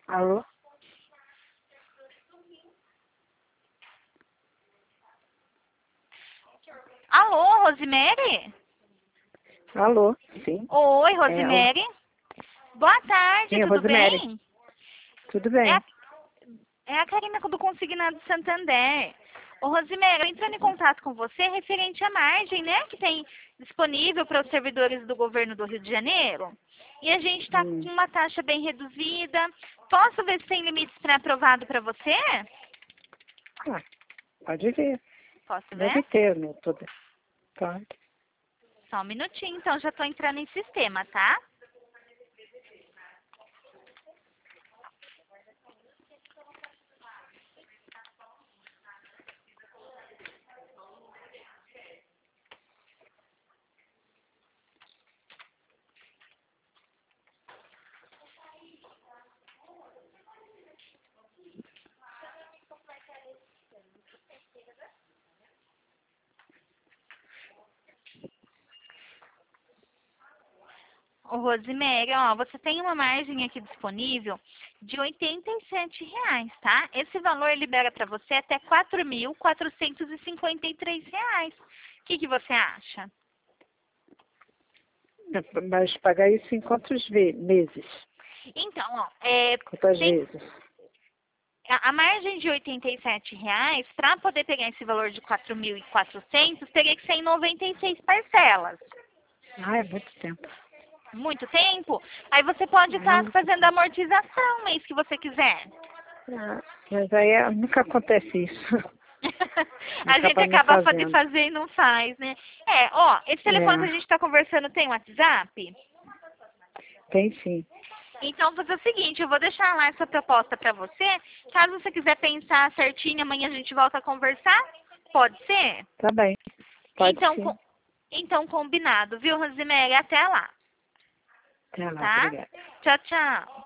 Alô? Alô, Rosemary? Alô? Sim. Oi, É ela. Rosemary. Boa tarde, Sim, tudo Rosemary. bem? Tudo É a, bem? é a Karina do Consignado Santander. Ô, Rosemary, eu entrando em contato com você referente à margem, né, que tem disponível para os servidores do governo do Rio de Janeiro. E a gente está com uma taxa bem reduzida. Posso ver se tem limites pré-aprovado para você? Ah, pode ver. Posso Deve ver? ter, né? Toda. Pode. Só um minutinho, então já estou entrando em sistema, tá? Ô, Rosemary, ó, você tem uma margem aqui disponível de R$ 87, tá? Esse valor libera para você até R$ 4.453. O que você acha? Mas pagar isso em quantos meses? Então, ó, Quantas tem vezes? a margem de R$ 87, para poder pegar esse valor de 4.400, teria que ser em 96 parcelas. Ah, é muito tempo. Muito tempo? Aí você pode É estar muito fazendo tempo. amortização, mês que você quiser. Ah, mas aí nunca acontece isso. A gente Acaba não acaba de fazendo. fazer e não faz, né? Ó, esse telefone que a gente É, está conversando tem WhatsApp? tem sim. Então, vou fazer o seguinte, eu vou deixar lá essa proposta para você. Caso você quiser pensar certinho, amanhã a gente volta a conversar. Pode ser? Tá bem. Pode Então, sim. então combinado, viu, Rosemary? Até lá, Até lá, tá? obrigada. Tchau, tchau.